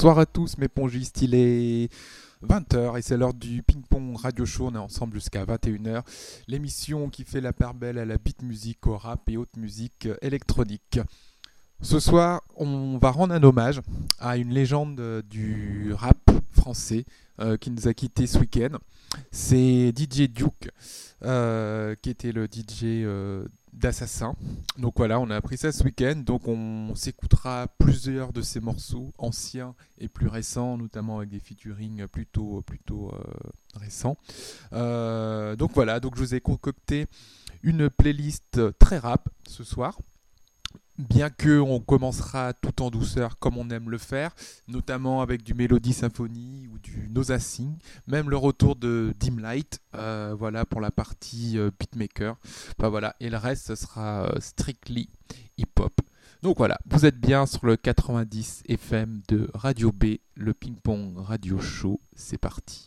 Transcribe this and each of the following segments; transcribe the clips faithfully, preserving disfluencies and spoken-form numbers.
Bonsoir à tous mes pongistes, il est vingt heures et c'est l'heure du ping-pong radio show, on est ensemble jusqu'à vingt et une heures. L'émission qui fait la part belle à la beat music, au rap et haute musique électronique. Ce soir, on va rendre un hommage à une légende du rap français euh, qui nous a quittés ce week-end. C'est D J Duke, euh, qui était le D J euh, d'Assassin. Donc voilà, on a appris ça ce week-end. Donc on s'écoutera plusieurs de ses morceaux anciens et plus récents, notamment avec des featuring plutôt, plutôt euh, récents. Euh, donc voilà, donc je vous ai concocté une playlist très rap ce soir. Bien qu'on commencera tout en douceur comme on aime le faire, notamment avec du Melody Symphony ou du Noza Sing, même le retour de Dim Light, euh, voilà pour la partie euh, beatmaker. Enfin, voilà. Et le reste, ce sera euh, strictly hip-hop. Donc voilà, vous êtes bien sur le quatre-vingt-dix F M de Radio B, le ping-pong radio show, c'est parti.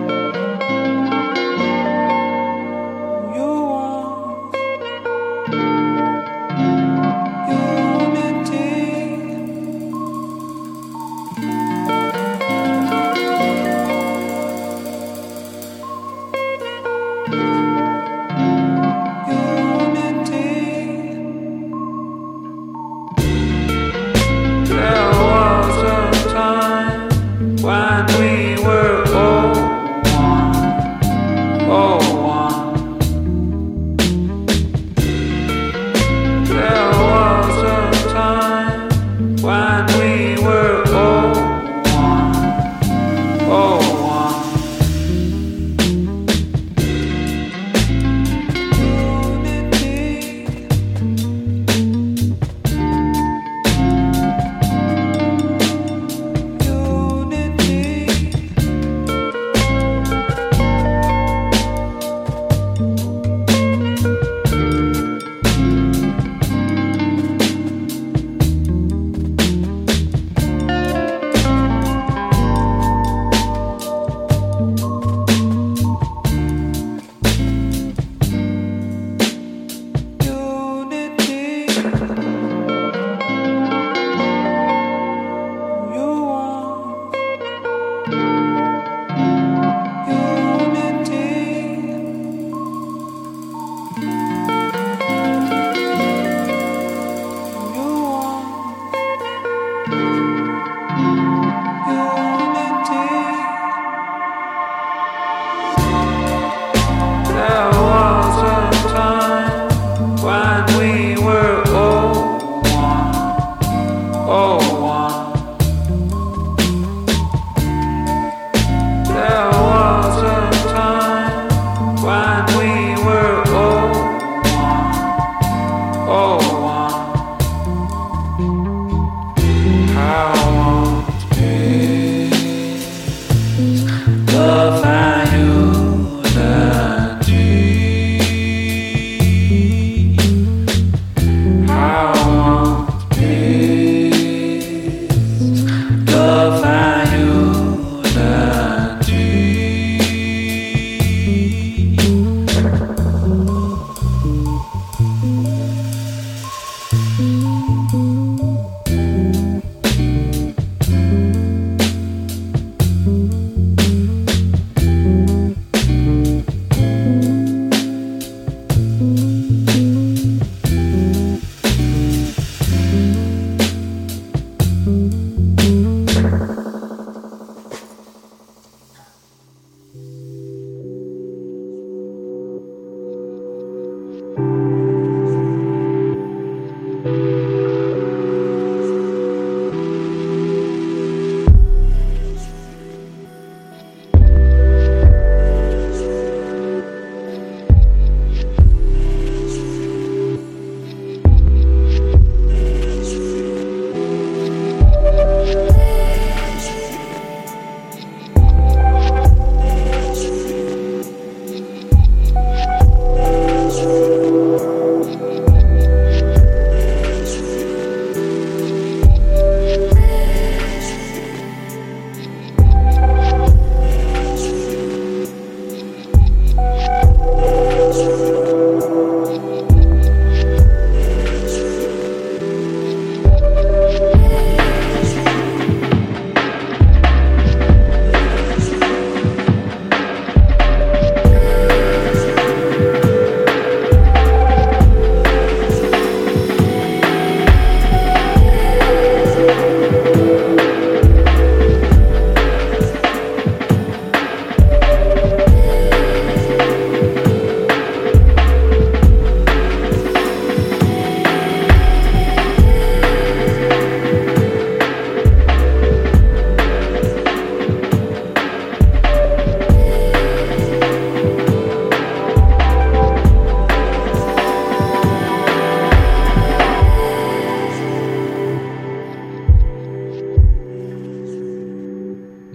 You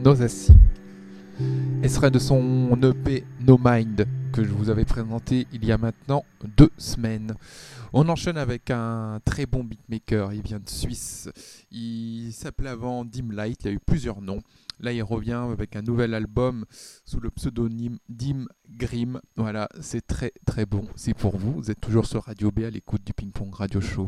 Nosassi. Elle serait de son E P No Mind que je vous avais présenté il y a maintenant deux semaines. On enchaîne avec un très bon beatmaker, il vient de Suisse. Il s'appelait avant Dim Light, il a eu plusieurs noms. Là, il revient avec un nouvel album sous le pseudonyme Dim Grim. Voilà, c'est très très bon. C'est pour vous. Vous êtes toujours sur Radio B à l'écoute du Ping Pong Radio Show.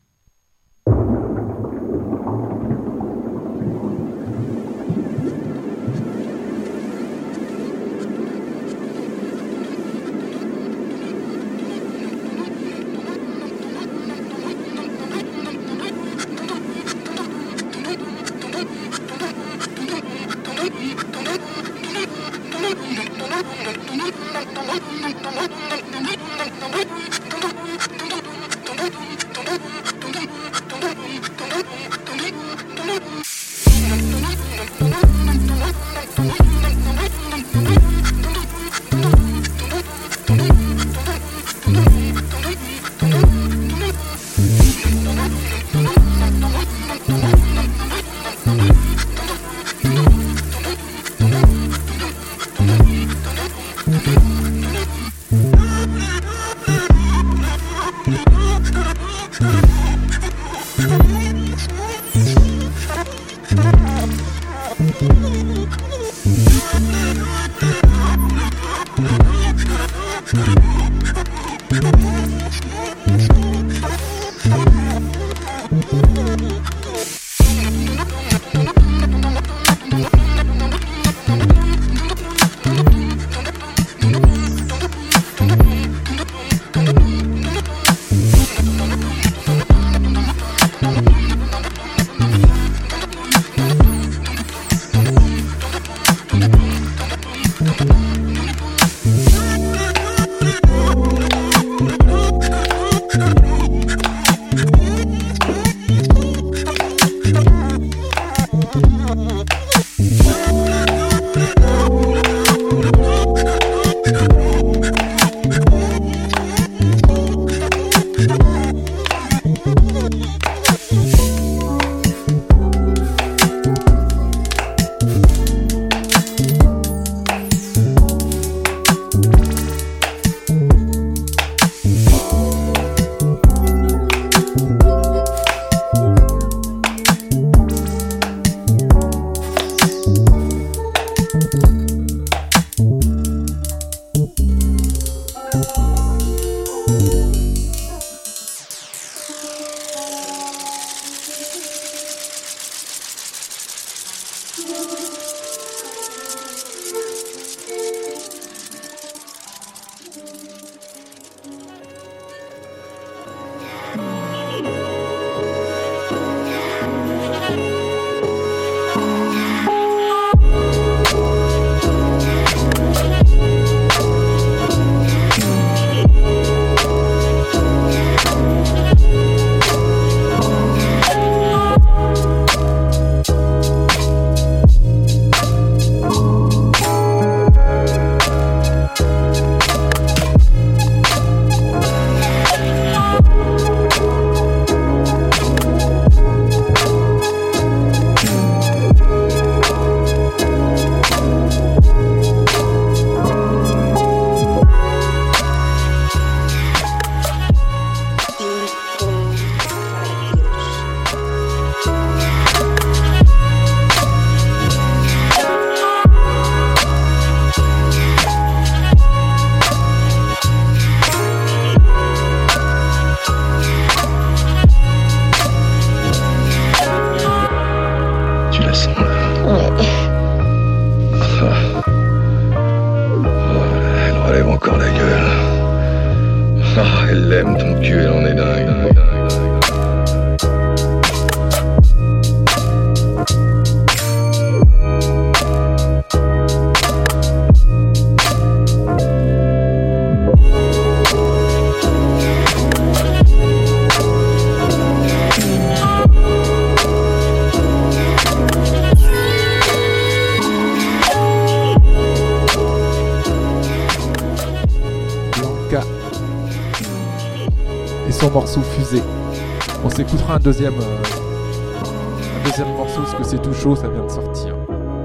Morceau Fusée. On s'écoutera un deuxième euh, un deuxième morceau parce que c'est tout chaud, ça vient de sortir. Juste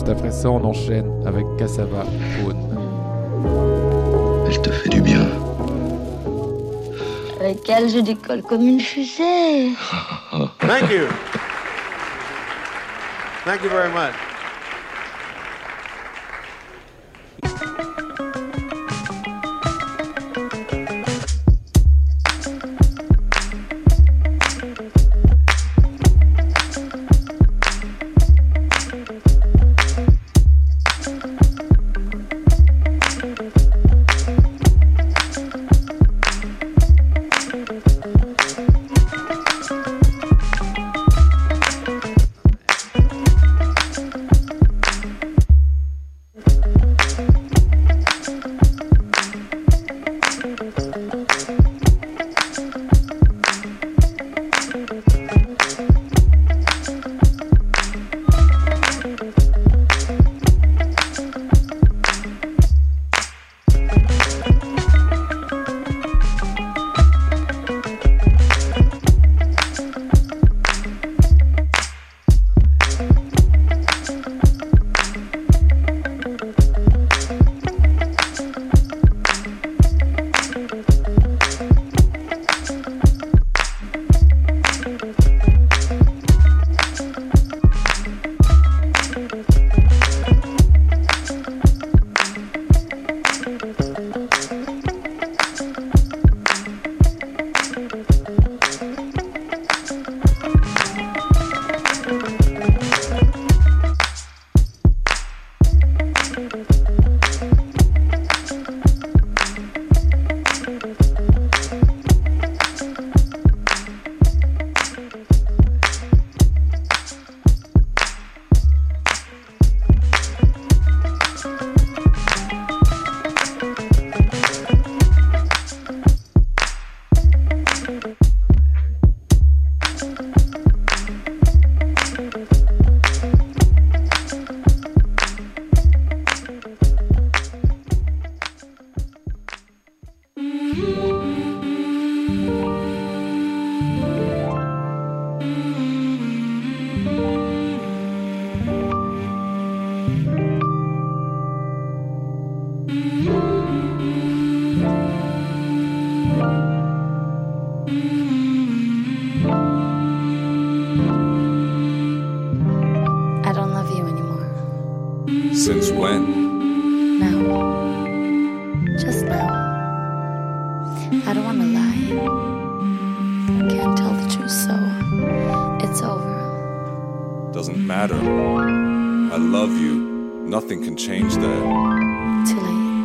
juste après ça, on enchaîne avec Cassava Faune. Elle te fait du bien. Avec elle, je décolle comme une fusée. Thank you. Thank you very much. Since when? Now. Just now. I don't want to lie. Can't tell the truth, so it's over. Doesn't matter. I love you. Nothing can change that. Too late.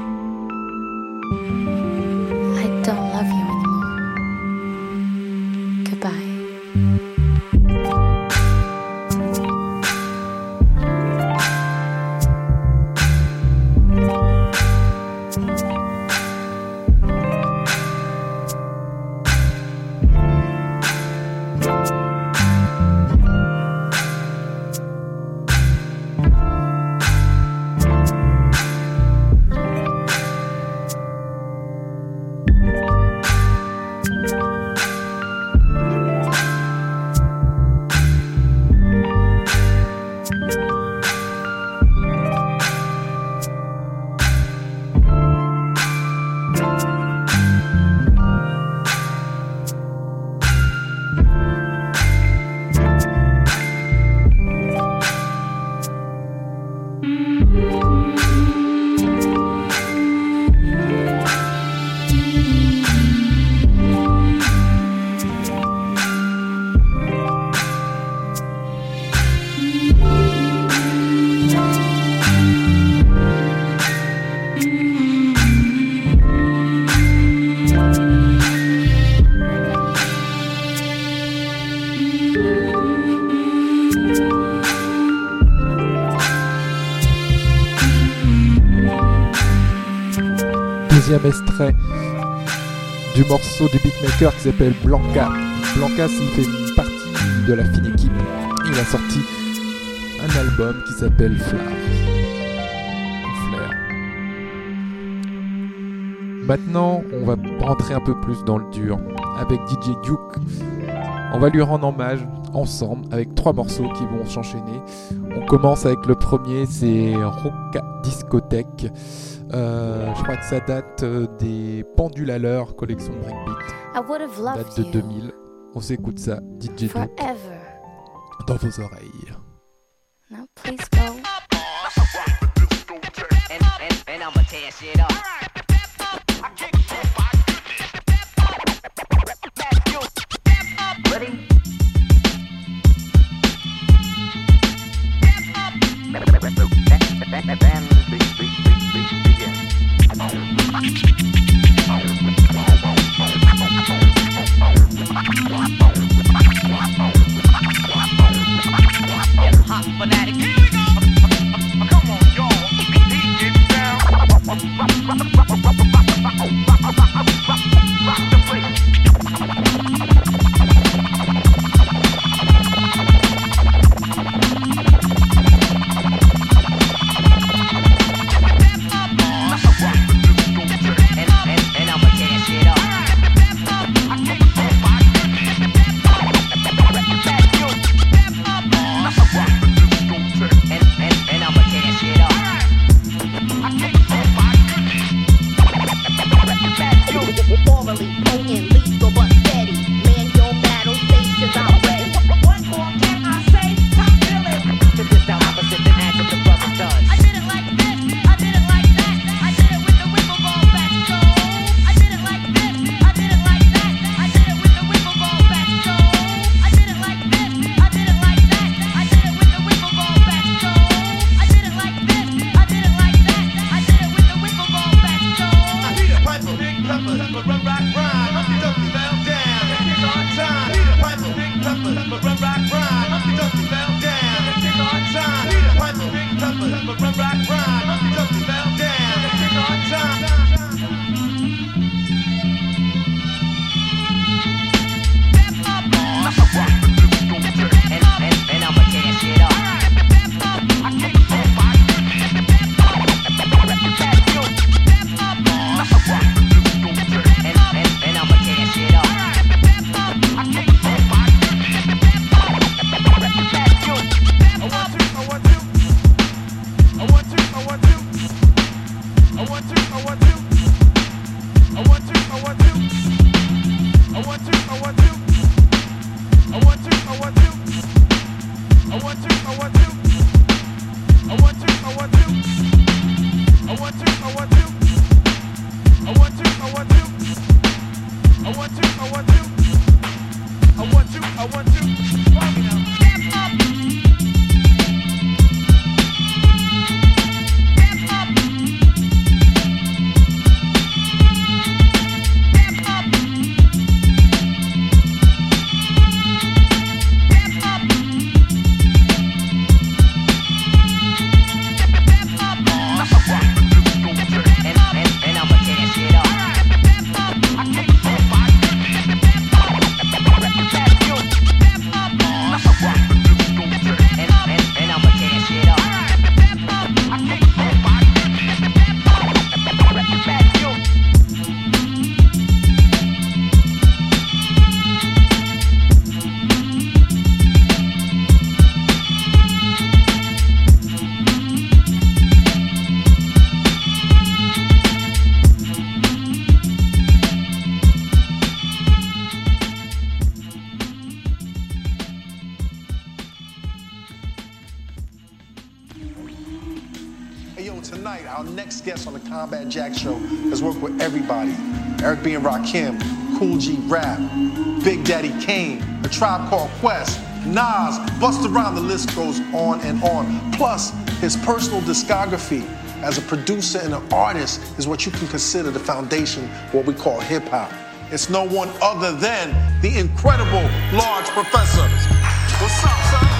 I don't love you anymore. Goodbye. Deuxième extrait du morceau du beatmaker qui s'appelle Blanca. Blanca, il fait partie de la fine équipe. Il a sorti un album qui s'appelle Flowers. Flair. Maintenant, on va rentrer un peu plus dans le dur avec D J Duke. On va lui rendre hommage ensemble avec trois morceaux qui vont s'enchaîner On commence avec le premier, c'est Roca Discothèque. Euh, je crois que ça date des Pendules à l'heure, collection Breakbeat. Date de deux mille. On s'écoute ça, D J Duke, dans vos oreilles. Now please go. And, and, and I'ma tear shit up. Ready? Hot fanatic. Here we go. Come on, y'all. He gets down. Rock the place. Tonight, our next guest on the Combat Jack Show has worked with everybody. Eric B. and Rakim, Cool G Rap, Big Daddy Kane, A Tribe Called Quest, Nas, Busta Rhymes, the list goes on and on. Plus, his personal discography as a producer and an artist is what you can consider the foundation of what we call hip-hop. It's no one other than the incredible Large Professor. What's up, son?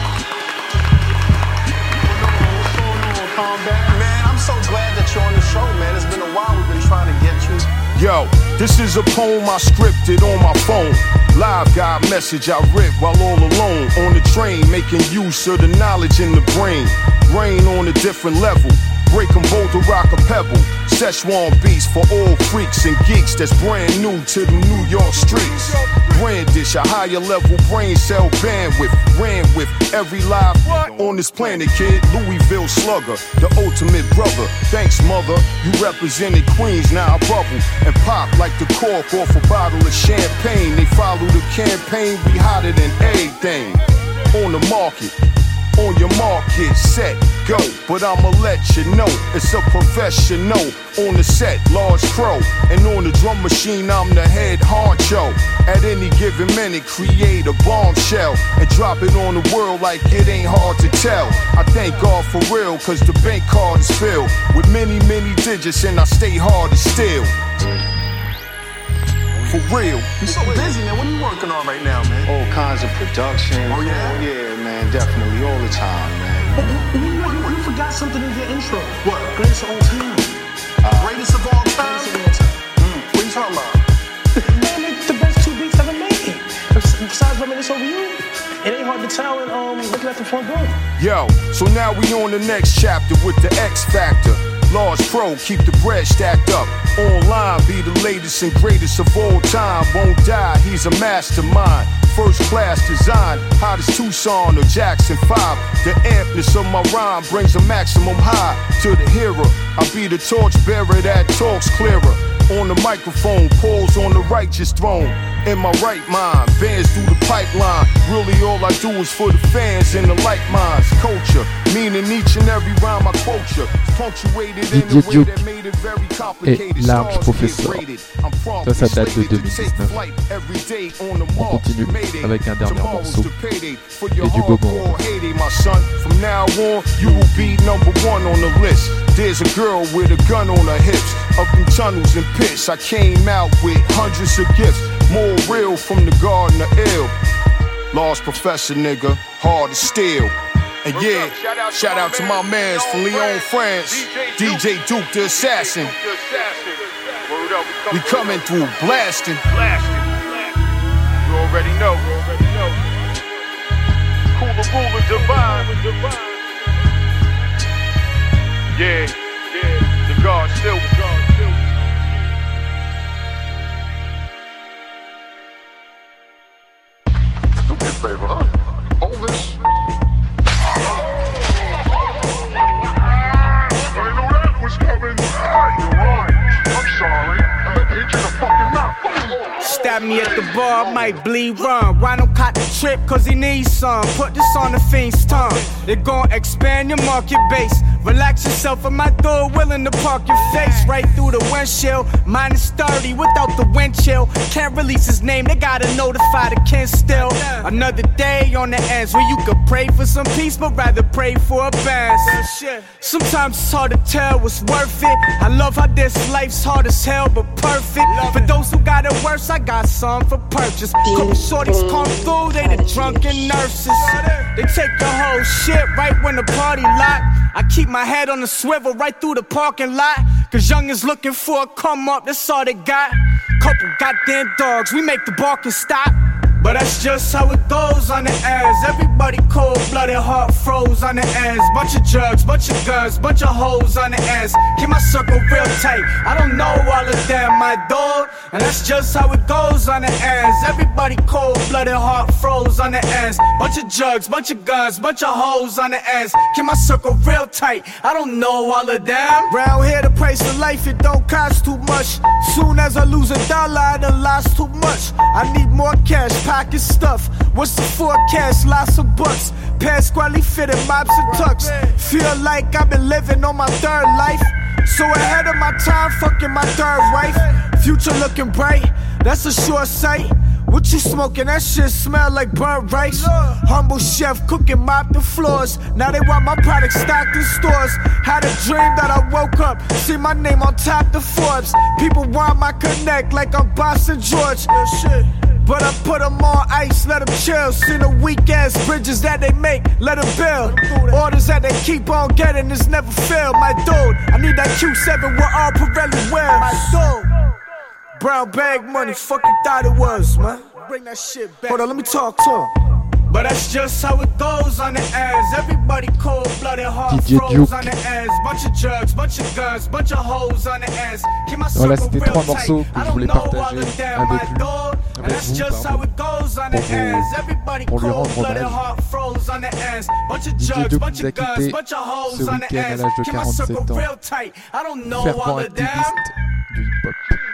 Combat. Man, I'm so glad that you're on the show, man. It's been a while we've been trying to get you. Yo, this is a poem I scripted on my phone. Live guy message I writ while all alone on the train, making use of the knowledge in the brain. Brain on a different level, break them both to rock a pebble. Szechuan beats for all freaks and geeks that's brand new to the New York streets. brandish a higher level brain cell bandwidth. Ran with every life on this planet, kid. Louisville slugger, the ultimate brother. Thanks, mother. You represented Queens, now I bubble and pop like the cork off a bottle of champagne. They follow the campaign, we hotter than everything. On the market, on your market, set, go. But I'ma let you know, it's a professional. On the set, large pro. And on the drum machine, I'm the head honcho. At any given minute, create a bombshell and drop it on the world like it ain't hard to tell. I thank God for real, cause the bank card is filled with many, many digits, and I stay hard as steel. For real. You're so busy, man. What are you working on right now, man? All kinds of production. Oh, yeah? Oh, yeah, man. Definitely. All the time, man. Oh, you, you, you forgot something in your intro. What? Greatest of all time. Uh, greatest of all time? Greatest of all time. Mm. What are you talking about? Man, make the best two beats ever made. Besides Reminisce Over You, it ain't hard to tell and um, looking at the front door. Yo, so now we on the next chapter with the X Factor. Large pro, keep the bread stacked up. Online, be the latest and greatest of all time. Won't die, he's a mastermind. First class design, hot as Tucson or Jackson five. The ampness of my rhyme brings a maximum high to the hearer. I be the torch bearer that talks clearer. On the microphone, pulls on the righteous throne. In my right mind, bands through the pipeline. Really all I do is for the fans and the like minds. Culture, meaning each and every rhyme I quote you. Punctuated in a way that made it very complicated. Et Large Professor. Ça, ça date de deux mille dix-neuf. On continue avec un dernier morceau et du Bobon. From now on, you will be number one on the list. There's a girl with a gun on her hips. Up in tunnels and pits, I came out with hundreds of gifts. More real from the garden of ill. Lost Professor, nigga, hard as steel. And yeah, shout out to my mans from Lyon, France, D J Duke the Assassin. We coming through blasting. You already know. Cooler, ruler, divine. Yeah, yeah, the God still. Do me a favor, huh? Hold this. I knew that was coming. You're right. I'm sorry. I meant to hit you in the fucking mouth. Stab me at the bar, might bleed rum. Rhino caught the trip cause he needs some. Put this on the fiend's tongue. They gon' expand your market base. Relax yourself at my door, willing to park your face right through the windshield. Minus thirty without the wind chill. Can't release his name, they gotta notify the kin still. Another day on the ends where you could pray for some peace, but rather pray for a bounce. Sometimes it's hard to tell what's worth it. I love how this life's hard as hell, but perfect. For those who got it worse, I got some for purchase. Couple shorties come through, they the drunken nurses. They take the whole shit right when the party lock. I keep my head on the swivel right through the parking lot. Cause youngins looking for a come up, that's all they got. Couple goddamn dogs, we make the barking stop. But that's just how it goes on the ends. Everybody cold-blooded, heart froze on the ends. Bunch of drugs, bunch of guns, bunch of hoes on the ends. Keep my circle real tight, I don't know all of them, my dog. And that's just how it goes on the ends. Everybody cold-blooded, heart froze on the ends. Bunch of drugs, bunch of guns, bunch of hoes on the ends. Keep my circle real tight, I don't know all of them. Round here the price of life, it don't cost too much. Soon as I lose a dollar, I done lost too much. I need more cash, pocket stuff. What's the forecast? Lots of bucks. Pasquale fitted mops and tucks. Feel like I've been living on my third life. So ahead of my time, fucking my third wife. Future looking bright, that's a sure sight. What you smoking? That shit smell like burnt rice. Humble chef cooking, mop the floors. Now they want my product stocked in stores. Had a dream that I woke up, see my name on top the Forbes. People want my connect like I'm Boston George. But I put them on ice, let them chill. See the weak ass bridges that they make, let them build. Orders that they keep on getting is never filled. My dude, I need that Q seven with all Pirelli wears. My dude. Brown bag money, fuck you thought it was, man. Bring that shit back. Hold on, let me talk to him. But that's just how it goes on the ends. Everybody cold-blooded, heart froze on the ends. Bunch of drugs, bunch of guns, bunch of hoes on the ends. Voilà, c'était trois morceaux que je voulais partager avec lui. avec vous, pardon, pour, vous, pour lui rendre hommage. D J Joe qui nous a quitté ce week-end à l'âge de quarante-sept ans, fervent activiste du hip-hop.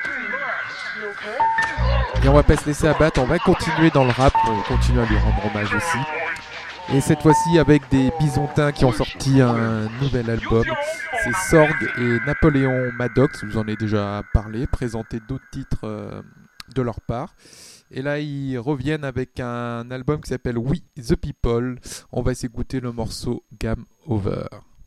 Et on va pas se laisser abattre, on va continuer dans le rap, on continue à lui rendre hommage aussi. Et cette fois-ci avec des Bisontins qui ont sorti un nouvel album. C'est Sorg et Napoléon Maddox, je vous en ai déjà parlé, présenté d'autres titres euh, de leur part. Et là ils reviennent avec un album qui s'appelle We The People. On va s'écouter le morceau Game Over.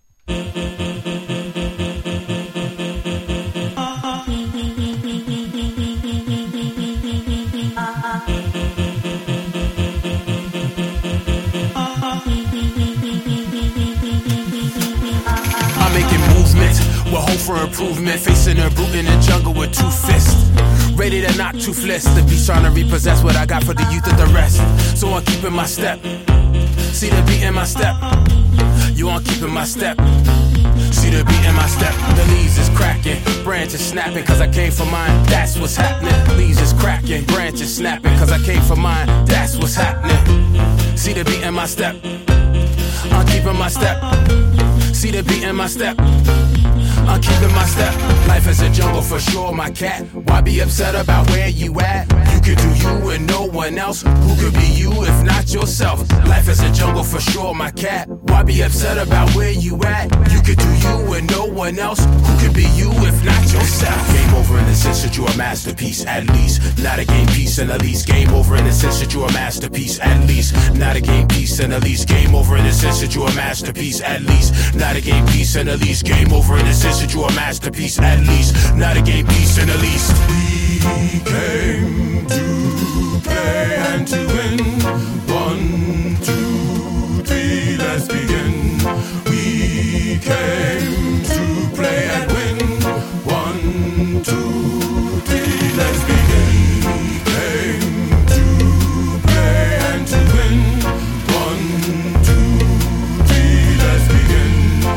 With hope for improvement, facing a brute in the jungle with two fists. Ready to knock toothless. The beast trying to repossess what I got for the youth of the rest. So I'm keeping my step. See the beat in my step. You aren't keeping my step. See the beat in my step. The leaves is cracking, branches snapping, cause I came for mine. That's what's happening. Leaves is cracking, branches snapping, cause I came for mine. That's what's happening. See the beat in my step. I'm keeping my step. See the beat in my step. I'm keeping my step. Life is a jungle for sure, my cat. Why be upset about where you at? You could do you and no one else. Who could be you if not yourself? Life is a jungle for sure, my cat. Why be upset about where you at? You could do you and no one else. Who could be you if not yourself? Game over in the sense that you're a masterpiece, at least. Not a game piece in the least. Game over in the sense that you're a masterpiece, at least. Not a game piece in the least. Game over in the sense that you're a masterpiece, at least. Not a game piece in the least. Game over in the sense that you're a masterpiece, at least. Not a game piece in the least. We came to play and to win. One, two, three, let's begin. We came to play and win. One, two, three, let's begin. We came to play and to win. One, two, three, let's begin.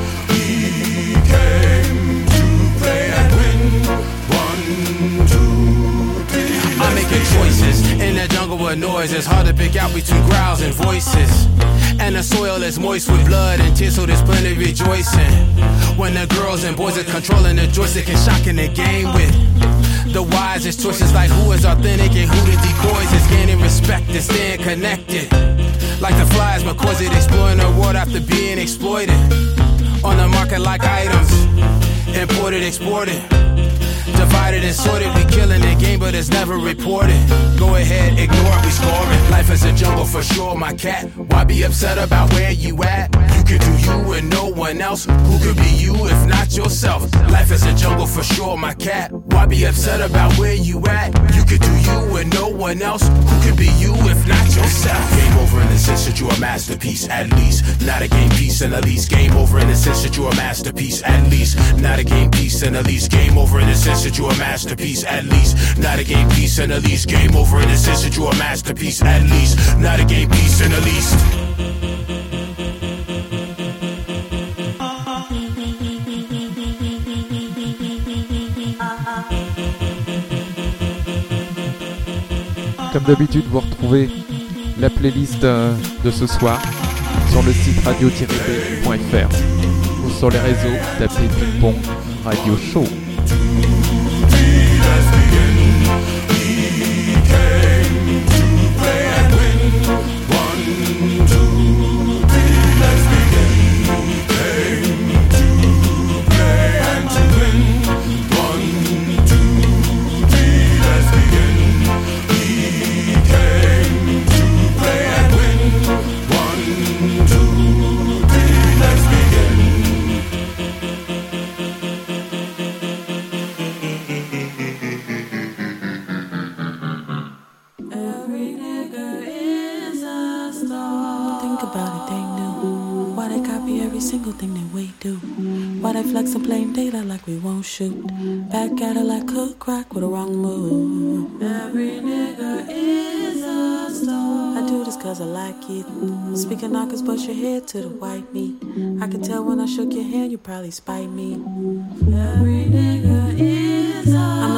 We came to play and win. One, two, three. I'm making choices in the jungle with noise. It's hard to pick out between growls and voices. And the soil is moist with blood and tears, so there's plenty rejoicing. When the girls and boys are controlling the joystick and shocking the game with the wisest choices, like who is authentic and who the decoys is. Gaining respect and staying connected, like the flies, because it exploring the world after being exploited. On the market like items, imported, exported, divided and sorted. We killing the game, but it's never reported. Go ahead, ignore it, we scoring. Life is a jungle for sure, my cat. Why be upset about where you at? You could do you and no one else. Who could be you if not yourself? Life is a jungle for sure, my cat. Why be upset about where you at? You could do you and no one else. Who could be you if not yourself? Game over in the sense that you're a masterpiece, at least. Not a game piece in the least. Game over in the sense that you're a masterpiece, at least. Not a game piece in the least. Game over in the sense that you're a masterpiece, at least. Not a game piece in the least. Game over in the sense that you're a masterpiece, at least. Not a game piece in the least. Comme d'habitude, vous retrouvez la playlist de ce soir sur le site radio tiret b point f r ou sur les réseaux, tapez Ping-Pong Radio Show. Shoot back at it like cook crack with a wrong move. Every nigga is a star. I do this cause I like it. Speaking knockers, but your head to the white meat. I can tell when I shook your hand, you probably spite me. Every nigga is a I'm a Leo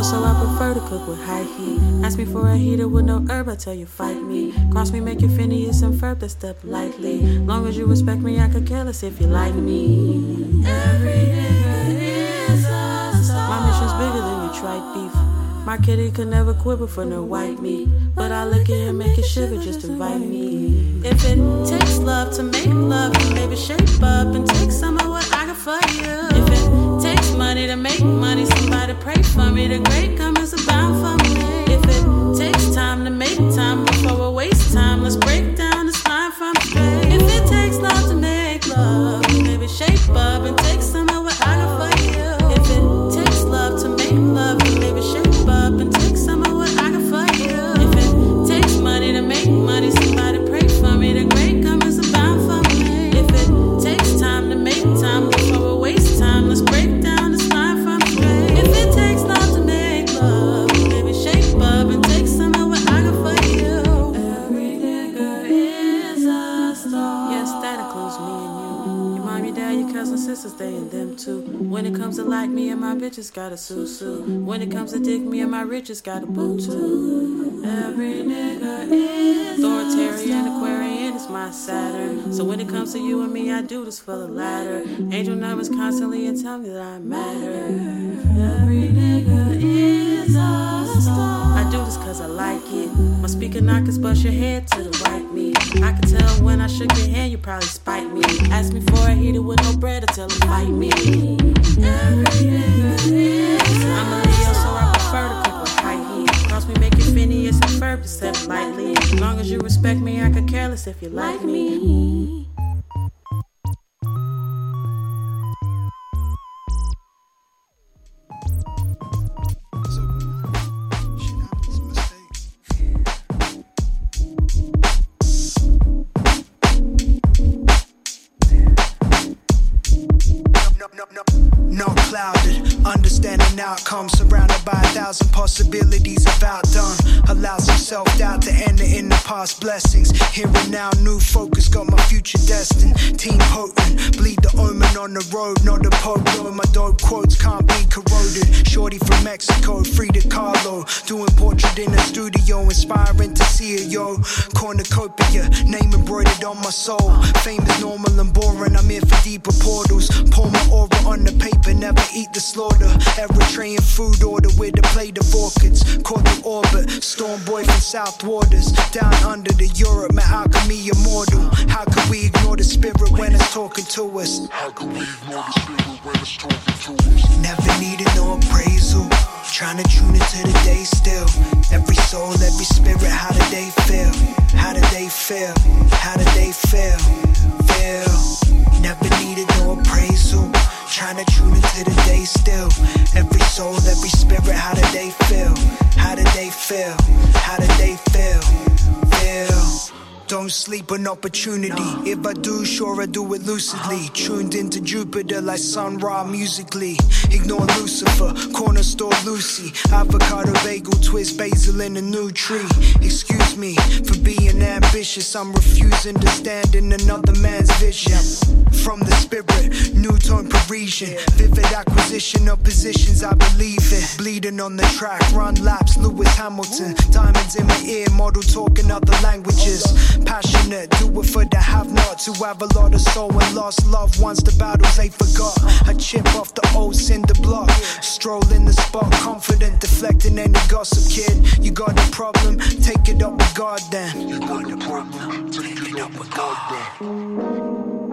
so I prefer to cook with high heat. Ask me for a heater with no herb, I tell you fight me. Cross me, make you Phineas and Ferb, that step lightly. Long as you respect me, I could care less if you like me. Every nigga is a star. My mission's bigger than your tried beef. My kitty could never quibble for no white meat. But I look at him, make it shiver, just invite me. If it takes love to make love, then maybe shape up and take some of what I got for you. If it takes money to make money, somebody pray for me. The great comers abound for me. If it takes time to make time before we waste time, let's break down this line from straight. If it takes love to make love, maybe shape up and take some of what I got for you. If it takes love to make love, maybe shape up and take some of what I got for you. If it takes money to make money, somebody pray for me. The great comers abound for me. If it takes time to make time before we waste time, let's break down this line from straight. If it takes love to make love, maybe shape up and take some of what I got for you. Every nigga is a star. Yes, that includes me and you. Your mom, your dad, your cousin, sisters, they and them too. When it comes to like me and my bitches got a susu. When it comes to dick, me and my riches got a boo too. Every nigga is authoritarian, Aquarian is my Saturn. So when it comes to you and me, I do this for the latter. Angel numbers constantly and tell me that I matter. Every nigga is a star. I do this cause I like it. My speaker knockers bust your head to the right me. I can tell when I shook your hand, you probably spite me. Ask me for a heater with no bread or tell him fight me. Every nigga is a I'm a Leo, so I prefer to cook with high heat. Cross me, make you Phineas and Ferb to step lightly. As long as you respect me, I could care less if you like me. No clouded, understanding outcomes, surrounded by a thousand possibilities of outdone. Allow some self-doubt to enter in the past blessings. Here and now, new focus, got my future destined. Team potent, bleed the omen on the road, not the pope, though my dope quotes can't be corroded. Shorty from Mexico, Frida Kahlo, doing portrait in the studio, inspiring to see it, yo. Cornucopia, name embroidered on my soul. Fame is normal and boring, I'm here for deeper portals. Pour my aura on the paper, never eat the slaughter. Eritrean food order with a plate of orchids. Caught the orbit, storm boy from South Waters. Down under the Europe, my alchemy immortal. How could we ignore the spirit when it's talking to us? How could we ignore the spirit when it's talking to us? Never needed no appraisal. Trying to tune into the day still. Every soul, every spirit, how do they feel? How do they feel? How do they feel? Feel. Never needed no appraisal. Trying to tune into the day still. Every soul, every spirit, how do they feel? How do they feel? How do they feel? Feel. Don't sleep on opportunity. If I do, sure I do it lucidly. Tuned into Jupiter like Sun Ra musically. Ignore Lucifer, corner store Lucy. Avocado bagel, twist basil in a new tree. Excuse me for being ambitious. I'm refusing to stand in another man's vision. From the spirit, new tone Parisian. Vivid acquisition of positions I believe in. Bleeding on the track, run laps, Lewis Hamilton. Diamonds in my ear, model talking other languages. Passionate, do it for the have-nots who have a lot of soul and lost loved ones. The battles they forgot. I chip off the old cinder block. Stroll in the spot, confident, deflecting any gossip. Kid, you got a problem? Take it up with God then. You got a problem? Take it up with God then.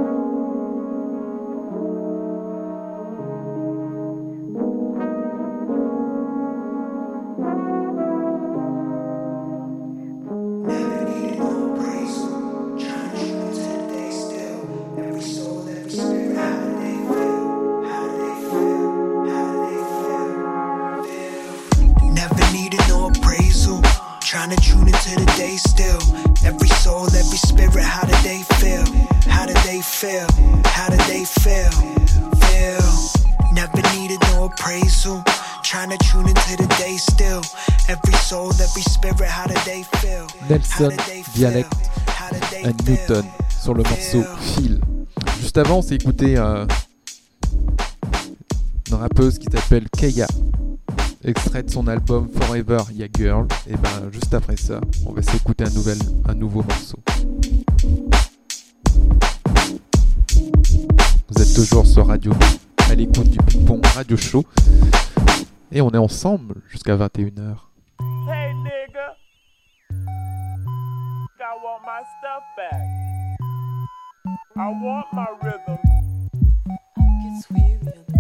Trying to tune into the day still. Every soul, every spirit, how do they feel? How do they feel? How do they feel? Feel. Never needed no appraisal. Trying to tune into the day still. Every soul, every spirit, how do they feel? Nelson Dialect and Newton sur le morceau Feel. Juste avant, on s'est écouté euh, une rappeuse qui s'appelle Keia extrait de son album Forever Ya Girl. Et ben juste après ça, on va s'écouter un, nouvel, un nouveau morceau. Vous êtes toujours sur Radio à l'écoute du Ping-Pong Radio Show. Et on est ensemble jusqu'à vingt et une heures. Hey nigga, I want my stuff back. I want my rhythm. Gets weary on the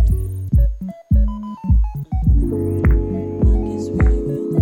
Gets weary on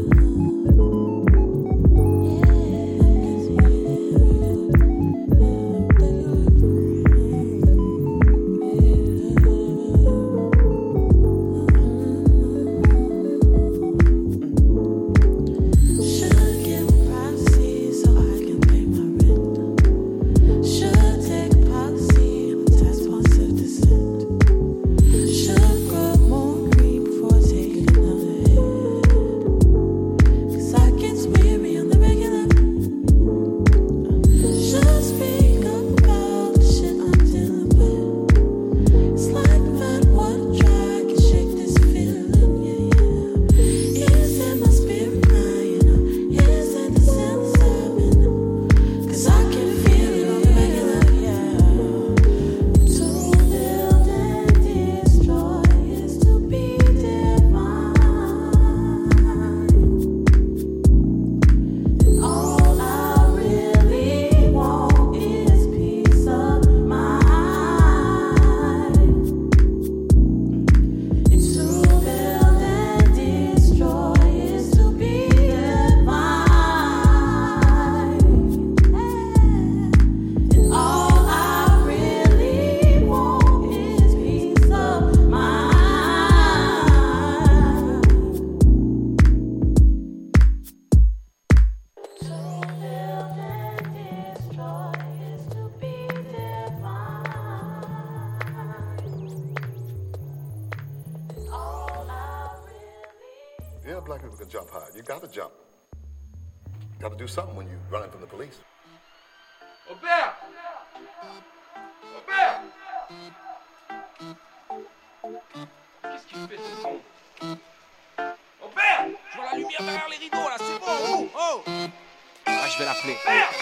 black people can jump high. You gotta jump. You gotta do something when you're running from the police. Robert! Robert! Qu'est-ce qu'il fait ce con? Robert! Je vois la lumière derrière les rideaux là, c'est bon, oh! Oh! Ah, je vais l'appeler. Robert!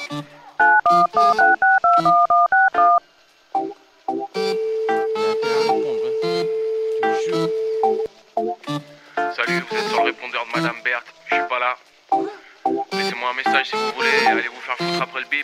Salut, vous êtes sur le répondeur de Madame Berthe, je suis pas là. Laissez-moi un message si vous voulez, allez vous faire foutre après le bip.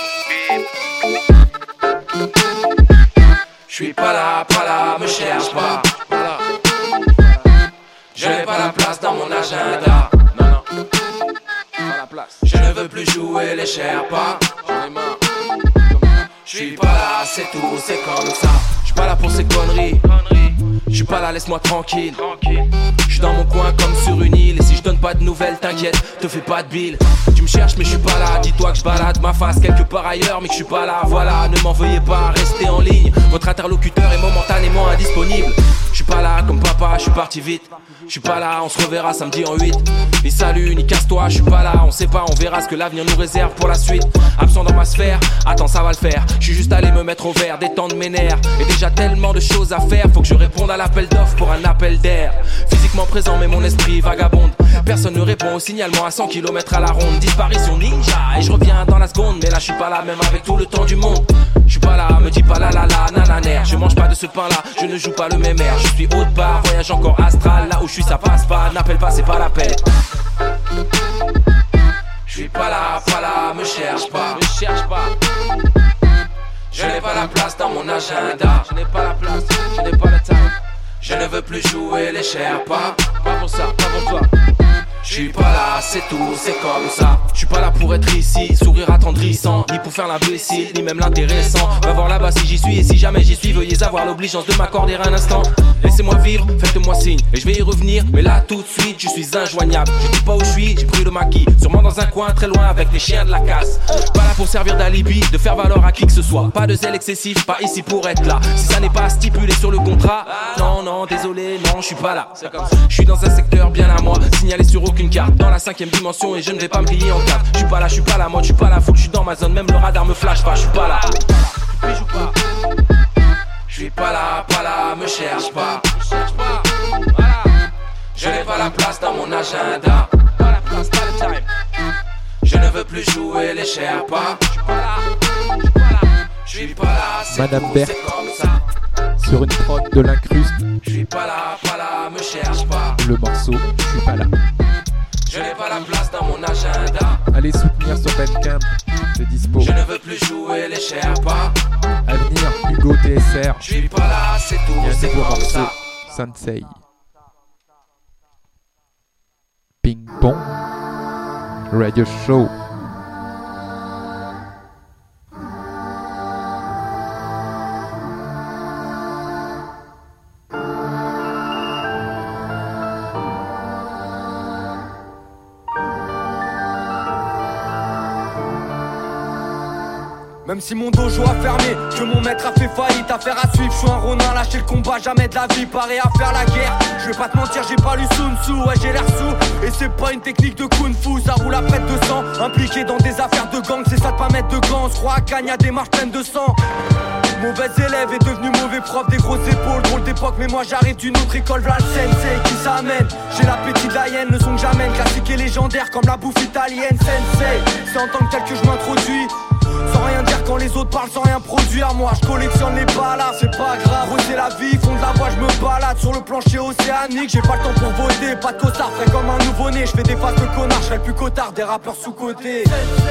Bip. Je suis pas là, pas là, me cherche pas. Voilà. Je n'ai pas la place dans mon agenda. Non, non, pas la place. Je ne veux plus jouer les Sherpas. J'en ai marre. Je suis pas là, c'est tout, c'est comme ça. Je suis pas là pour ces conneries. Je suis pas là, laisse-moi tranquille. Je suis dans mon coin comme sur une île. Et si je donne pas de nouvelles, t'inquiète, te fais pas de bile. Tu me cherches mais je suis pas là. Dis-toi que je balade ma face quelque part ailleurs, mais que je suis pas là. Voilà, ne m'en veuillez pas, restez en ligne. Votre interlocuteur est momentanément indisponible. Je suis pas là comme papa, je suis parti vite. Je suis pas là, on se reverra samedi en huit. Ni salut, ni casse-toi, je suis pas là. On sait pas, on verra ce que l'avenir nous réserve pour la suite. Absent dans ma sphère, attends ça va le faire. Je suis juste allé me mettre au vert, détendre mes nerfs. Et déjà tellement de choses à faire, faut que je réponde à l'appel d'offres pour un appel d'air. Physiquement présent mais mon esprit vagabonde. Personne ne répond au signalement à cent kilomètres à la ronde. Disparition ninja et je reviens dans la seconde. Mais là je suis pas là même avec tout le temps du monde. Je suis pas là, me dis pas la la la nananer. Je mange pas de ce pain là, je ne joue pas le même air. Je suis haut de part, voyage encore astral. Là où je suis ça passe pas, n'appelle pas c'est pas la peine. Je suis pas là, pas là, me cherche pas. Me cherche pas. Je n'ai pas la place dans mon agenda. Je n'ai pas la place, je n'ai pas le time. Je ne veux plus jouer les Sherpas. Pas pour ça, pas pour toi. Je suis pas là, c'est tout, c'est comme ça. Je suis pas là pour être ici, sourire attendrissant. Ni pour faire l'imbécile, ni même l'intéressant. Va voir là-bas si j'y suis, et si jamais j'y suis, veuillez avoir l'obligeance de m'accorder un instant. Laissez-moi vivre, faites-moi signe, et je vais y revenir. Mais là tout de suite, je suis injoignable. Je dis pas où je suis, j'ai pris le maquis. Sûrement dans un coin très loin avec les chiens de la casse. Pas là pour servir d'alibi, de faire valeur à qui que ce soit. Pas de zèle excessif, pas ici pour être là. Si ça n'est pas stipulé sur le contrat, non, non, désolé, non, je suis pas là. Je suis dans un secteur bien à moi, signalé sur aucune carte, dans la cinquième dimension et je ne vais pas me plier en quatre. Je suis pas là, je suis pas la mode, je suis pas la foule, je suis dans ma zone, même le radar me flash pas, je suis pas là. Je joue pas. Je suis pas là, pas là, me cherche pas. Je n'ai pas la place dans mon agenda. Pas la place, pas le time. Je ne veux plus jouer les Sherpas. Je suis pas là, je suis pas là. Je suis pas là, c'est Madame tout, Berthe, c'est comme ça. sur une prod de l'incruste. Je suis pas là, pas là, me cherche pas. Le morceau, je suis pas là. Je n'ai pas la place dans mon agenda. Allez soutenir sur Bandcamp, c'est dispo. Je ne veux plus jouer les Sherpas. À venir, Hugo T S R. Je suis pas là, c'est tout, Il y a un c'est nouveau comme morceau, ça. Sensei. Ping Pong Radio Show. Même si mon dojo a fermé, que mon maître a fait faillite, affaire à suivre, je suis un ronin, lâcher le combat, jamais de la vie, paré à faire la guerre. Je vais pas te mentir, j'ai pas lu Sun Tzu, ouais j'ai l'air sous. Et c'est pas une technique de kung fu, ça roule à près de sang. Impliqué dans des affaires de gang, c'est ça de pas mettre de gants. On se croit à Cannes, y'a des marches pleines de sang. Mauvais élève est devenu mauvais prof, des grosses épaules, drôle d'époque. Mais moi j'arrive d'une autre école, v'là le sensei qui s'amène. J'ai l'appétit de la hyène, le son que j'amène, classique et légendaire comme la bouffe italienne. Sensei, c'est en tant que tel que je m'introduis. Sans rien dire quand les autres parlent, sans rien produire. Moi je collectionne les balades, c'est pas grave. C'est la vie, fond de la voix, je me balade sur le plancher océanique. J'ai pas le temps pour voter, pas de costard, frais comme un nouveau-né. Je fais des faces de connard, je serai le plus cotard des rappeurs sous-cotés.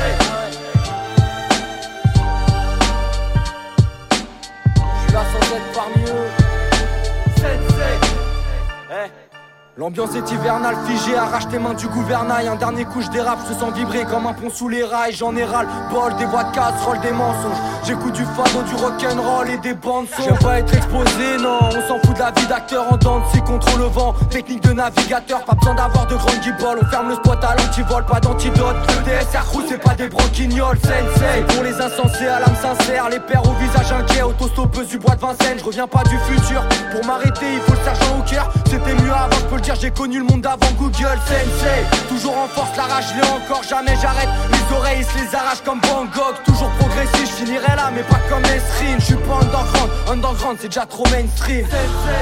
Je suis là sans être parmi eux. Sensei. Eh. L'ambiance est hivernale, figée, arrache tes mains du gouvernail. Un dernier coup je dérape, je te sens vibrer comme un pont sous les rails. J'en ai ras le bol, des voix de casserole, des mensonges. J'écoute du fado, du rock'n'roll et des bandes son. J'aime pas être exposé, non, on s'en fout de la vie d'acteur en dents de scie contre le vent. Technique de navigateur, pas besoin d'avoir de grandes guibolles. On ferme le spot à l'antivol, pas d'antidote. Le D S R crew, c'est pas des broquignoles. Sensei, pour les insensés à l'âme sincère. Les pères au visage inquiet, autostoppeuse du bois de Vincennes. Je reviens pas du futur, pour m'arrêter il faut le sergent au cœur. C'était mieux avant, je peux le dire, j'ai connu le monde avant Google. Sensei, toujours en force, la rage, je l'ai encore, jamais j'arrête. Les oreilles, ils se les arrachent comme Van Gogh. Toujours progressif, je finirai là, mais pas comme Esrine. Je suis pas underground, underground c'est déjà trop mainstream. Sensei,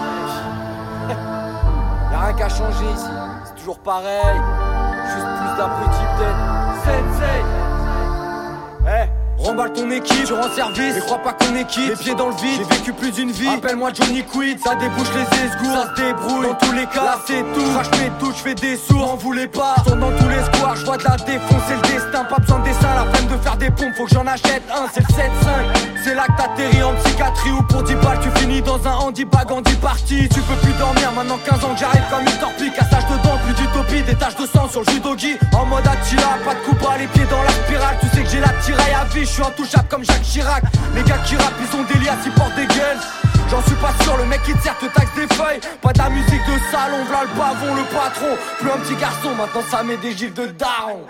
y'a rien qu'à changer ici, c'est toujours pareil. Juste plus d'abrutis peut-être. Sensei, hey. Remballe ton équipe, je rends service, mais crois pas qu'on est quitte. Les pieds dans le vide, j'ai vécu plus d'une vie. Appelle-moi Johnny Quid, ça débouche les esgours, ça se débrouille. Dans tous les cas, là c'est tout. Crache mes touches, je fais des sourds, m'en voulez pas. Je tourne dans tous les squares, je vois de la défonce, c'est le destin. Pas besoin de dessin, la flemme de faire des pompes, faut que j'en achète un, c'est le sept cinq. C'est là que t'atterris en psychiatrie ou pour dix balles, tu finis dans un handibag en dix parties. Tu peux plus dormir, maintenant quinze ans que j'arrive comme une torpille. Cassage de dents, plus d'utopie, des taches de sang sur le judogi. En mode Attila, pas de coup bas, les pieds dans la spirale. Tu sais que j'ai la tiraille à vie, je suis intouchable comme Jacques Chirac. Les gars qui rappent, ils ont des liasses, ils portent des gueules. J'en suis pas sûr, le mec qui te sert te taxe des feuilles. Pas de la musique de salon, v'là le pavon, le patron. Plus un petit garçon, maintenant ça met des gifs de daron.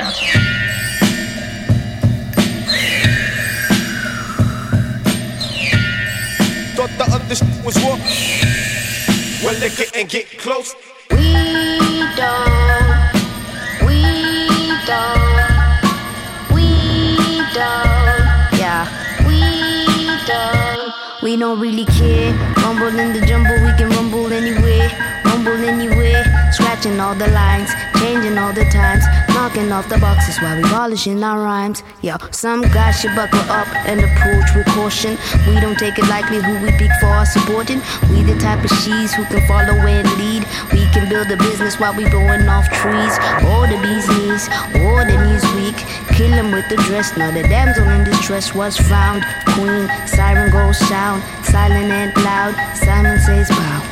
Thought the other shit was war. Well, they couldn't get close. We don't, we don't, we don't, yeah, we don't. We don't really care. Rumble in the jumble, we can rumble anywhere, rumble anywhere. Scratching all the lines, changing all the times, knocking off the boxes while we polishing our rhymes. Yo, some guys should buckle up and approach with caution. We don't take it lightly who we pick for our supporting. We the type of she's who can follow and lead. We can build a business while we blowing off trees. Or the bee's knees, or the knees weak. Kill him with the dress. Now the damsel in distress was found. Queen, siren goes sound, silent and loud. Simon says bow.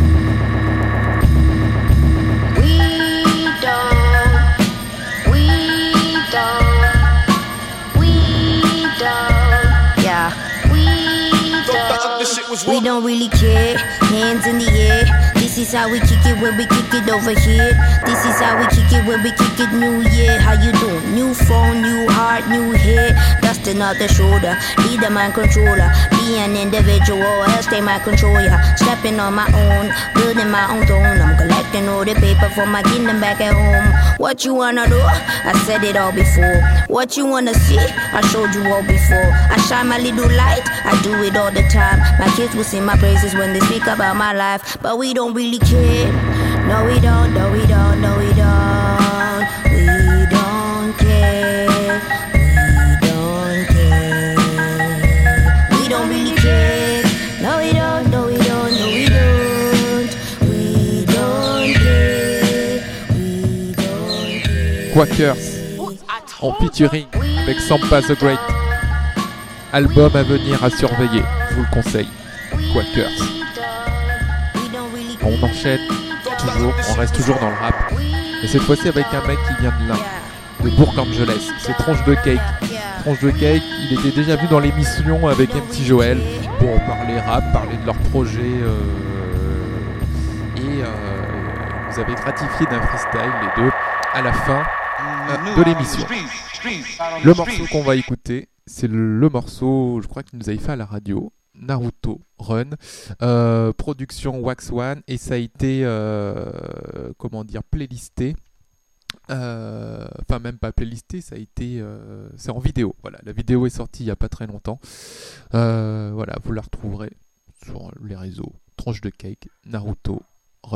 We don't really care, hands in the air. This is how we kick it when we kick it over here. This is how we kick it when we kick it New Year. How you doing? New phone, new heart, new hair. Dusting off the shoulder, be the mind controller. Be an individual, else they might control ya. Stepping on my own, building my own throne. I'm collecting all the paper for my kingdom back at home. What you wanna do? I said it all before. What you wanna see? I showed you all before. I shine my little light, I do it all the time. My kids will sing my praises when they speak about my life, but we don't really care. No we don't, no we don't, no we don't. We don't care. We don't care. We don't really care. No we don't, no we don't, no we don't. We don't care. We don't care. Quakers en featuring avec Sampa the Great. Album à venir à surveiller, je vous le conseille. Quakers. On enchaîne toujours, on reste toujours dans le rap. Et cette fois-ci avec un mec qui vient de là, de Bourg-en-Angeles. C'est Tronche de Cake. Tronche de Cake, il était déjà vu dans l'émission avec M C Joel pour parler rap, parler de leur projet. Euh, et euh, vous avez gratifié d'un freestyle les deux à la fin euh, de l'émission. Le morceau qu'on va écouter, c'est le, le morceau, je crois qu'il nous avait fait à la radio. Naruto Run, euh, production Wax One, et ça a été euh, comment dire playlisté, euh, enfin même pas playlisté, ça a été euh, c'est en vidéo. Voilà, la vidéo est sortie il y a pas très longtemps. Euh, voilà, vous la retrouverez sur les réseaux. Tronche de Cake, Naruto Run.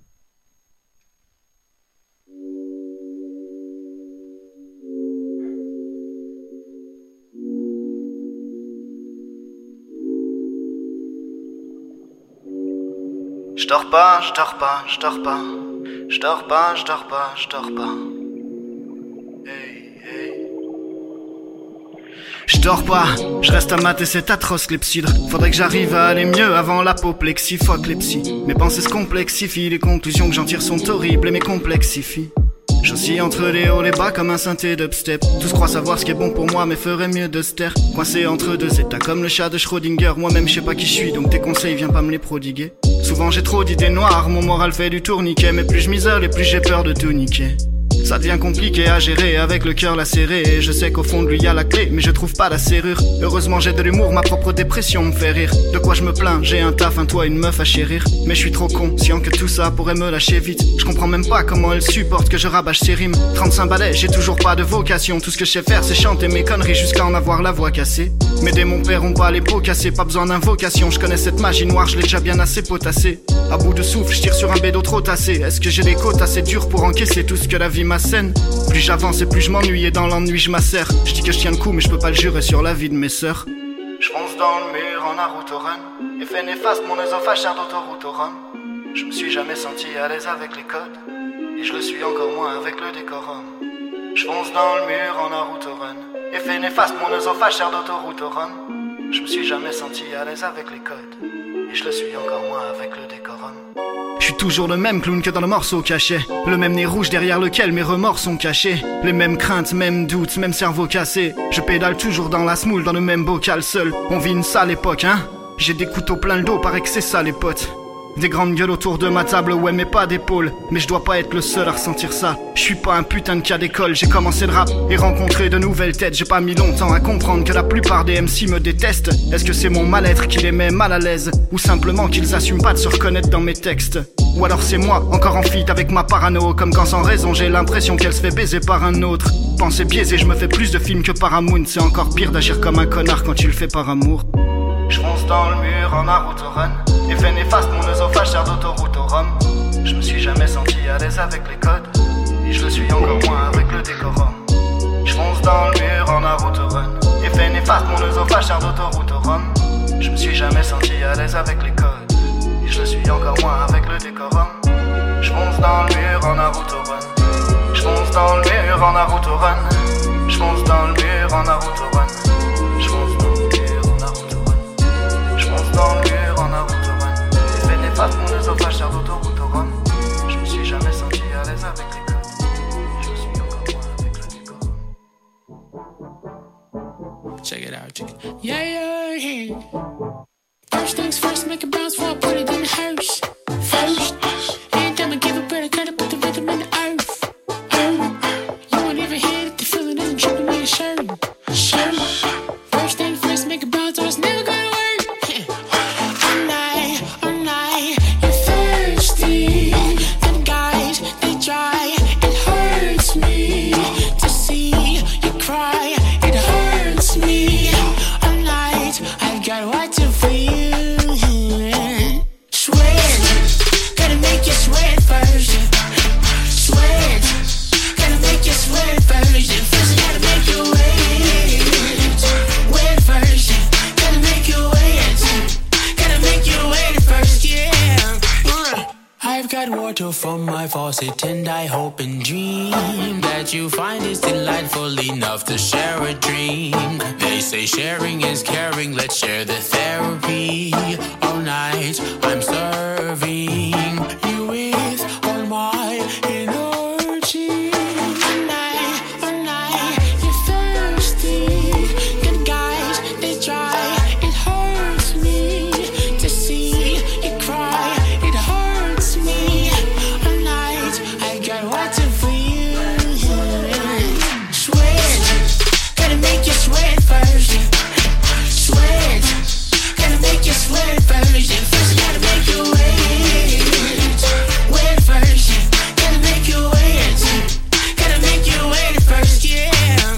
Je dors pas, je dors pas, je dors pas. Je dors pas, je dors pas, je dors pas. Hey, hey. Je dors pas, je reste à mater cet atroce clepsydre. Faudrait que j'arrive à aller mieux avant l'apoplexie, fuck les psy. Mes pensées se complexifient, les conclusions que j'en tire sont horribles et me complexifient. J'oscille entre les hauts et les bas comme un synthé dubstep. Tous croient savoir ce qui est bon pour moi mais ferait mieux de se taire. Coincé entre deux états comme le chat de Schrödinger. Moi-même je sais pas qui je suis donc tes conseils viens pas me les prodiguer. Souvent j'ai trop d'idées noires, mon moral fait du tourniquet. Mais plus je m'isole et plus j'ai peur de tout niquer. Ça devient compliqué à gérer avec le cœur lacéré. Et je sais qu'au fond de lui y a la clé mais je trouve pas la serrure. Heureusement j'ai de l'humour, ma propre dépression me fait rire. De quoi je me plains, j'ai un taf, un toit, une meuf à chérir. Mais je suis trop conscient que tout ça pourrait me lâcher vite. Je comprends même pas comment elle supporte que je rabâche ses rimes. Trente-cinq balais, j'ai toujours pas de vocation. Tout ce que je sais faire c'est chanter mes conneries jusqu'à en avoir la voix cassée. Mes démons pères ont pas les peaux cassées, pas besoin d'invocation. Je connais cette magie noire, je l'ai déjà bien assez potassée. À bout de souffle, je tire sur un bédo trop tassé. Est-ce que j'ai des côtes assez dures pour encaisser tout ce que la vie m'assène? Plus j'avance et plus je m'ennuie et dans l'ennui je m'assère. Je dis que je tiens le coup mais je peux pas le jurer sur la vie de mes sœurs. Je fonce dans le mur en Naruto Run. Effet néfaste, mon œsophage sert d'autoroute au rhum. Je me suis jamais senti à l'aise avec les codes. Et je le suis encore moins avec le décorum. Je fonce dans le mur en Naruto Run. Effet néfaste, mon œsophage sert d'autoroute au rhum. Je me suis jamais senti à l'aise avec les codes. Et je le suis encore moins avec le décorum. Je suis toujours le même clown que dans le morceau caché. Le même nez rouge derrière lequel mes remords sont cachés. Les mêmes craintes, mêmes doutes, même cerveau cassé. Je pédale toujours dans la smoule, dans le même bocal seul. On vit une sale époque, hein. J'ai des couteaux plein le dos, paraît que c'est ça les potes. Des grandes gueules autour de ma table, ouais mais pas d'épaule. Mais je dois pas être le seul à ressentir ça. Je suis pas un putain de cas d'école, j'ai commencé le rap et rencontré de nouvelles têtes. J'ai pas mis longtemps à comprendre que la plupart des M C me détestent. Est-ce que c'est mon mal-être qui les met mal à l'aise? Ou simplement qu'ils assument pas de se reconnaître dans mes textes? Ou alors c'est moi, encore en feat avec ma parano. Comme quand sans raison j'ai l'impression qu'elle se fait baiser par un autre. Pensée biaisée, je me fais plus de films que Paramount. C'est encore pire d'agir comme un connard quand tu le fais par amour. Je fonce dans le mur en Naruto Run. Effet néfaste, mon œsophage sert d'autoroute au rhum. Je me suis jamais senti à l'aise avec les codes. Et je le suis encore moins avec le décorum. Je fonce dans le mur en Naruto Run. Effet néfaste, mon œsophage sert d'autoroute au rhum. Je me suis jamais senti à l'aise avec les codes. Et je le suis encore moins avec le décorum. Je fonce dans le mur en Naruto Run. Je fonce dans le mur en Naruto Run. Je fonce dans le mur en Naruto Run. Je fonce dans le mur en Naruto Run. Je fonce dans le mur en Naruto Run. Effet néfaste, mon œsophage sert d'autoroute au rhum. Je me suis jamais senti à l'aise avec les codes. Je suis encore moins avec le décorum. Check it out, check it. Yeah, yeah, yeah. First things first, make it bounce before I put it in the hearse. First, ain't time to give a better cut to put the rhythm in the earth. Earth, you won't even hear it, the feeling isn't dripping in your shirt. Shirt. First thing first, make it bounce or it's never gonna work. All night, all night, you're thirsty. And guys, they try, it hurts me to see you cry. It hurts me. All night, I've got what to feel. Swear, gotta water from my faucet, and I hope and dream that you find this delightful enough to share a drink. They say sharing is caring, let's share the therapy. All night I'm serving you with all my energy. All night, all night, you're thirsty. Good guys, they try. It hurts me to see you cry. It hurts me. All night, I got water for you. Sweat, gotta make you sweat first. Sweat, gotta make you sweat first. First, gotta make you wet. Wet first, gotta make you wet. Gotta make you wet first, yeah.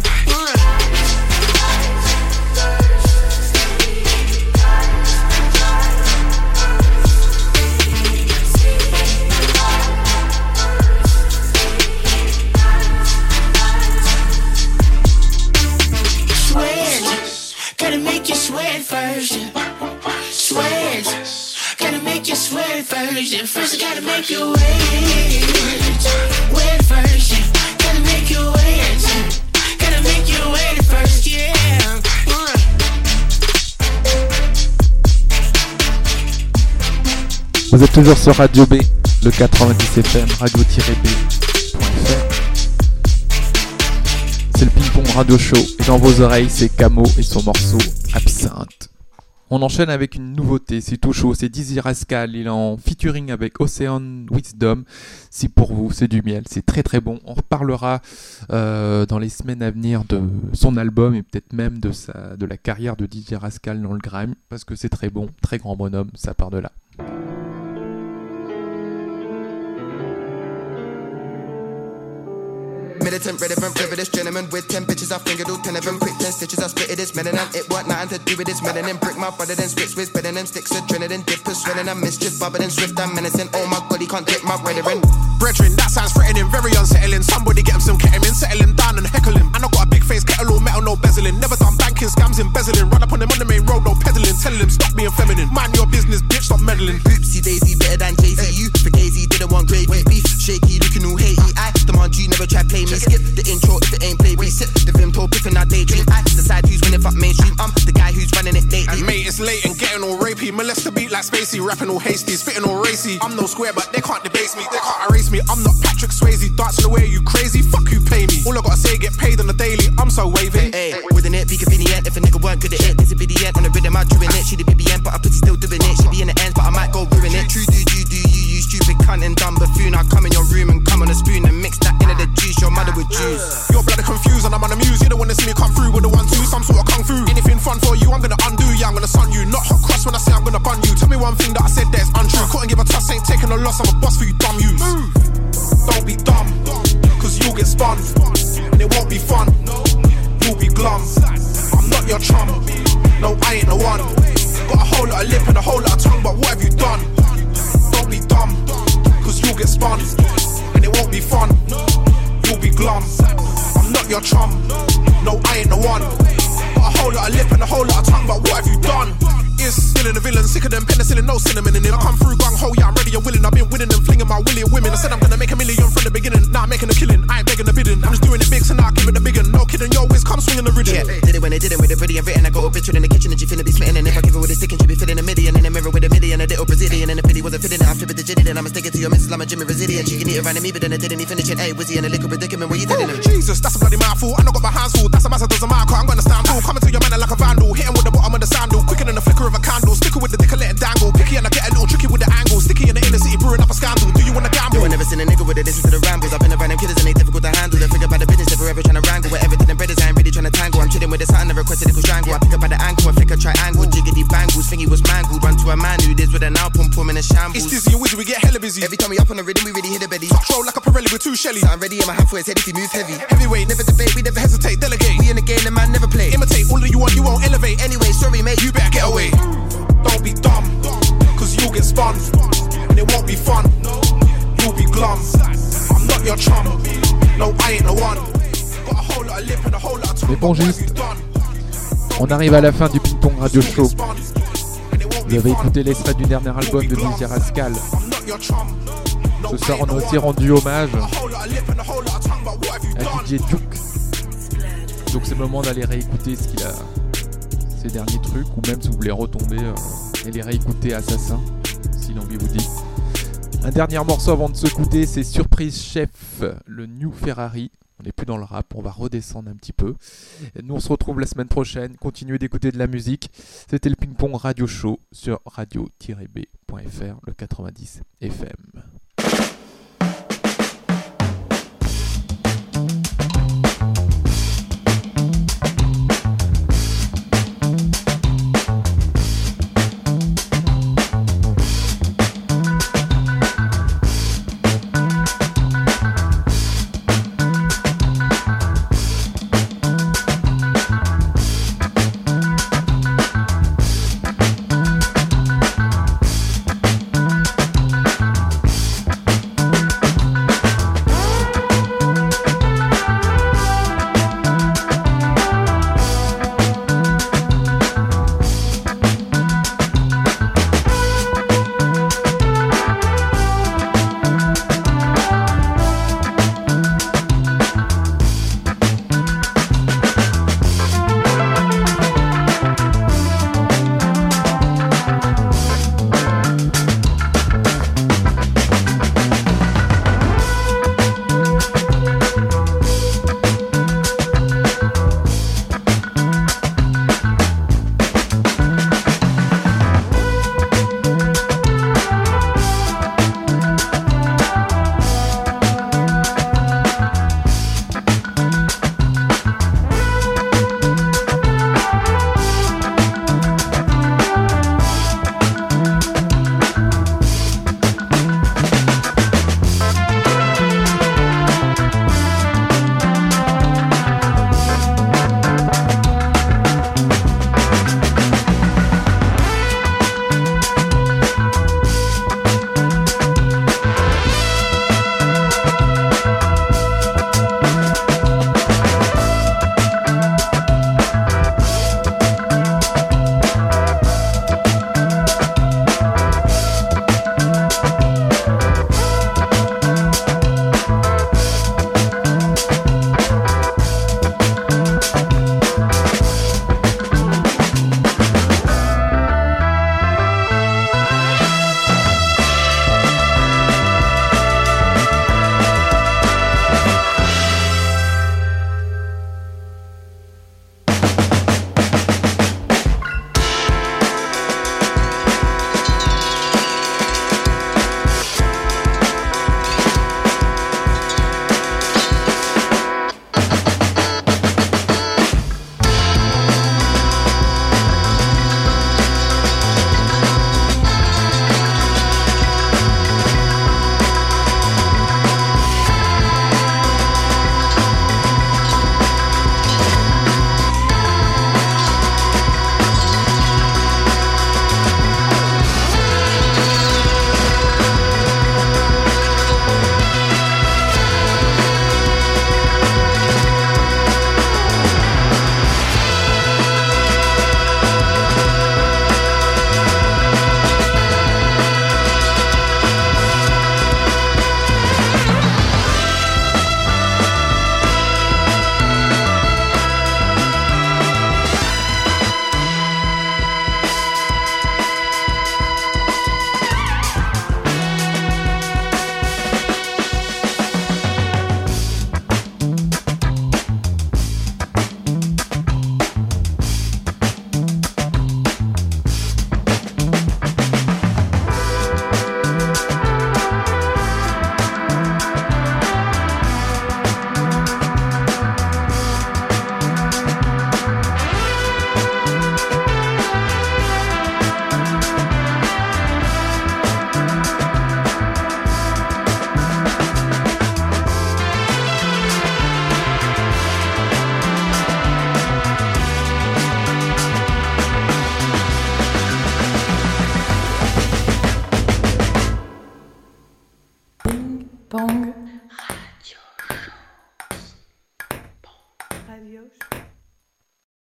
Sweat, gotta make you sweat first. Sweat, gotta make you sweat first. First, I gotta make you wet. Wet first, gotta make you wet. Gotta make you wet first, yeah. Vous êtes toujours sur Radio B, le quatre-vingt-dix F M, radio-b point f r. C'est le Ping Pong Radio Show, et dans vos oreilles, c'est Camo et son morceau Absinthe. On enchaîne avec une nouveauté, c'est tout chaud, c'est Dizzy Rascal, il est en featuring avec Ocean Wisdom. C'est pour vous, c'est du miel, c'est très très bon. On reparlera euh, dans les semaines à venir de son album et peut-être même de, sa, de la carrière de Dizzy Rascal dans le grime, parce que c'est très bon, très grand bonhomme, ça part de là. Militant, relevant, privileged gentleman with ten bitches. I fingered all ten of them. Quick ten stitches. I split it. It's melanin. It want nothing to do with this melanin. Brick my brother then spits with better than sticks. Adrenaline, dippers, swelling. I'm mischief, bubble and swift. I'm menacing. Oh my god, he can't dip my brethren. Brethren, that sounds threatening, very unsettling. Somebody get him some ketamine, settle him down and heckle him. And I got a big face, kettle all metal, no bezeling. Never done banking, scams, embezzling. Run up on him on the main road, no peddling. Tell him stop being feminine. Mind your business, bitch, stop meddling. Oopsie daisy, better than Jay-Z. Hey. You for Gazy, didn't want gravy. Beef, shaky, looking all hatey. I demand you never try play me. Skip the intro if it ain't play me. Sip the Vim toe, piffin' I daydream. I decide who's winning, fuck mainstream. I'm the guy who's running it lately. And mate, it's late and getting all rapey. Molest the beat like Spacey, rapping all hasty, spitting all racy. I'm no square, but they can't debase me, they can't erase me. I'm not Patrick Swayze, dancing away, you crazy? Fuck who pay me. All I gotta say, get paid on the daily. I'm so wavy. Hey, hey, wouldn't it be convenient if a nigga weren't good at it? This a biddy on the rhythm, I'm doing it. She the B B M, but I pussy still doing it. She be in the ends, but I might go ruin it. True, do, do, do, you, you stupid cunt and dumb buffoon. I come in your room and come on a spoon and mix that into the juice. Your mother would juice. You're bloody confused and I'm on the muse. You don't wanna see me come through with the one two, some sort of kung fu. Anything fun for you, I'm gonna undo. Yeah, I'm gonna sun you. Not hot cross when I say I'm gonna bun you. Tell me one thing that I said that's untrue. Couldn't give a toss, ain't taking a loss. I'm a boss for you dumb youths. Don't be dumb, cause you'll get spun. And it won't be fun. You'll be glum. I'm not your chum. No, I ain't the one. Got a whole lot of lip and a whole lot of tongue, but what have you done? Don't be dumb, cause you'll get spun. And it won't be fun. You'll be glum. I'm not your chum. No, I ain't the one. Got a whole lot of lip and a whole lot of tongue, but what have you done? Is still the villain, sicker than penicillin, no cinnamon in it. I come through gung ho, yeah, I'm ready and willing. I've been winning and flinging my willy women. I said I'm gonna make a million from the beginning. Now I'm making a killing, I ain't begging the bidding. I'm just doing it big, so now I give it the big one. No kidding, yo, whiz, come swinging the rhythm. Yeah, did it when they did it with a pretty and written. I got a picture in the kitchen and she finna be smitten. And if I give it with a stick and she be filling a million in the mirror with a million, a little Brazilian. And if it wasn't fitting, I flip it to Jitty. Then I'ma stick it to your missus, I'm a Jimmy Brazilian. She can eat around me, but then it didn't even finish it. Hey, was he in a liquid predicament? What you telling him? Jesus, that's a bloody mouthful. I know got my hands full, that's a massive doesn't matter. I'm gonna stand full, coming to your man like a vandal. Hitting with the bottom of the sandal, quicker than the flicker of a candle. Sticker with the dick and let it dangle. Picky and I get a little tricky with the angle. Sticky in the inner city, brewing up a scandal. Do you wanna gamble? You ain't never seen a nigga with it, listen to the rambles. I've been around them killers and they difficult to handle. They figure about the business, never ever trying to wrangle. Whatever did them brothers, I ain't really trying to tangle. I'm chilling with the son, never requested a little strangle. I pick up by the ankle, I flick a triangle. Jiggity bangles, thingy was mangled. Run to a man who did with an album, put him in a shambles. It's Dizzy and Wizzy, we get hella busy. Every time we up on the rhythm, we really hit a belly. Roll like a Pirelli with two Shelly. So I'm ready in my hand for his head if he moves heavy. Heavyweight, never debate, we never hesitate. Delegate, we in the game, the man never play. Imitate, all of you want, you won't elevate. Anyway, sorry mate, you better get away. Don't be dumb, cause you'll get spun. And it won't be fun. You'll be glum. I'm not your chum. No, I ain't the one. Got a whole lot of lip and a whole lot of tongue. Les pongistes, on arrive à la fin du Ping Pong Radio Show. Vous avez écouté l'extrait du dernier album de Dizzy Rascal. Ce soir, on a aussi rendu hommage à D J Duke. Donc c'est le moment d'aller réécouter ce qu'il a, ses derniers trucs, ou même si vous voulez retomber euh, et les réécouter Assassin, si l'envie vous dit. Un dernier morceau avant de se quitter, c'est Surprise Chef, le New Ferrari. On n'est plus dans le rap, on va redescendre un petit peu. Et nous on se retrouve la semaine prochaine, continuez d'écouter de la musique. C'était le Ping Pong Radio Show sur radio tiret b point f r, le quatre-vingt-dix F M. Pong. Radio. Radio.